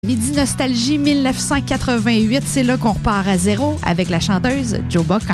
Midi Nostalgie 1988, c'est là qu'on repart à zéro avec la chanteuse Joe Boca.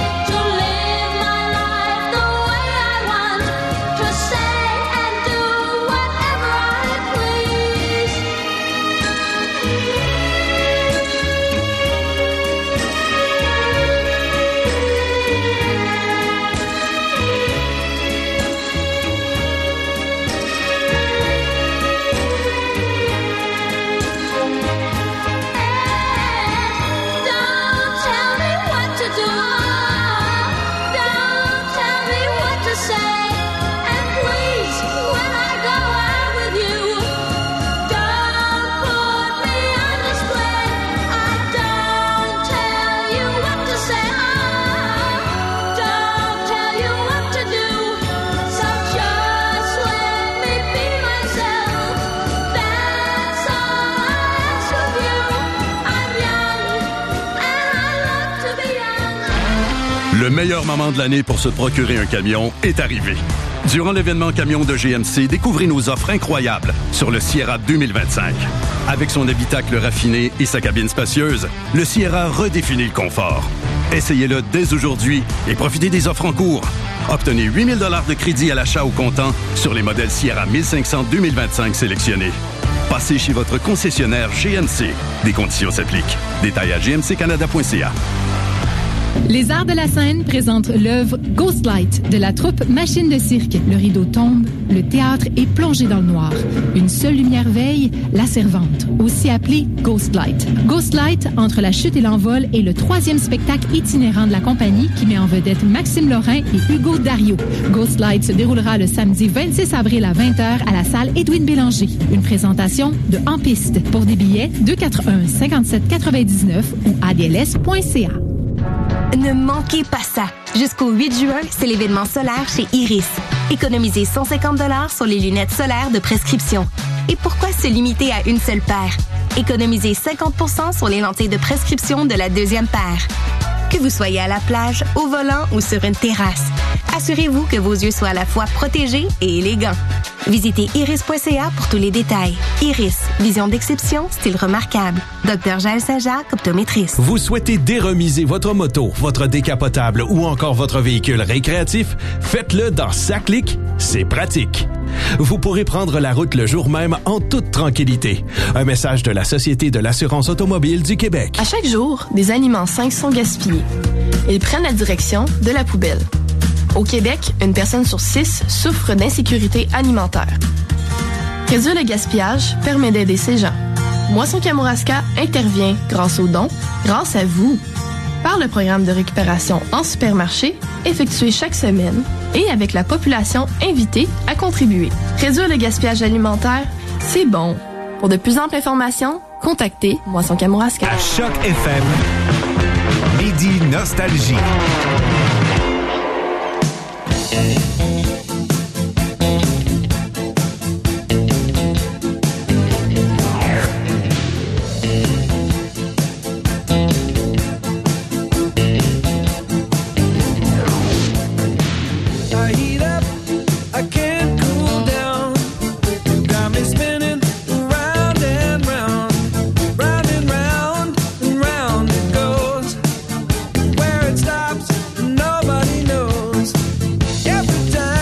To say and do Le meilleur moment de l'année pour se procurer un camion est arrivé. Durant l'événement camion de GMC, découvrez nos offres incroyables sur le Sierra 2025. Avec son habitacle raffiné et sa cabine spacieuse, le Sierra redéfinit le confort. Essayez-le dès aujourd'hui et profitez des offres en cours. Obtenez 8 000 $ de crédit à l'achat au comptant sur les modèles Sierra 1500 2025 sélectionnés. Passez chez votre concessionnaire GMC. Des conditions s'appliquent. Détails à gmccanada.ca. Les Arts de la Scène présentent l'œuvre Ghostlight de la troupe Machine de Cirque. Le rideau tombe, le théâtre est plongé dans le noir. Une seule lumière veille, la servante, aussi appelée Ghostlight. Ghostlight, entre la chute et l'envol, est le 3e spectacle itinérant de la compagnie qui met en vedette Maxime Lorrain et Hugo Dario. Ghostlight se déroulera le samedi 26 avril à 20h à la salle Édouine Bélanger. Une présentation de En Piste. Pour des billets, 241-57-99 ou adls.ca. Ne manquez pas ça! Jusqu'au 8 juin, c'est l'événement solaire chez Iris. Économisez 150 $ sur les lunettes solaires de prescription. Et pourquoi se limiter à une seule paire? Économisez 50 % sur les lentilles de prescription de la deuxième paire. Que vous soyez à la plage, au volant ou sur une terrasse, assurez-vous que vos yeux soient à la fois protégés et élégants. Visitez iris.ca pour tous les détails. Iris, vision d'exception, style remarquable. Dr Jaël Saint-Jacques, optométriste. Vous souhaitez déremiser votre moto, votre décapotable ou encore votre véhicule récréatif? Faites-le dans Saclic, c'est pratique. Vous pourrez prendre la route le jour même en toute tranquillité. Un message de la Société de l'assurance automobile du Québec. À chaque jour, des aliments sains sont gaspillés. Ils prennent la direction de la poubelle. Au Québec, une personne sur 6 souffre d'insécurité alimentaire. Réduire le gaspillage permet d'aider ces gens. Moisson Kamouraska intervient grâce aux dons, grâce à vous, par le programme de récupération en supermarché effectué chaque semaine et avec la population invitée à contribuer. Réduire le gaspillage alimentaire, c'est bon. Pour de plus amples informations, contactez Moisson Kamouraska. À Choc FM, Midi Nostalgie. Every time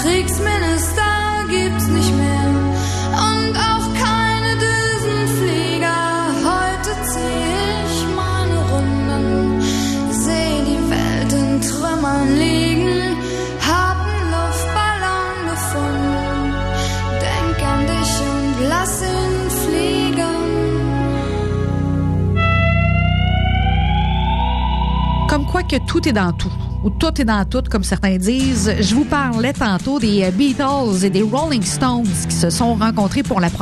Kriegsminister gibt's nicht mehr und auch keine Düsenflieger. Heute zieh ich meine Runden, seh die Welt in Trümmern liegen, hab 'n Luftballon gefunden, denk an dich und lass ihn fliegen. Comme quoi que tout est dans tout, ou tout est dans tout, comme certains disent. Je vous parlais tantôt des Beatles et des Rolling Stones qui se sont rencontrés pour la première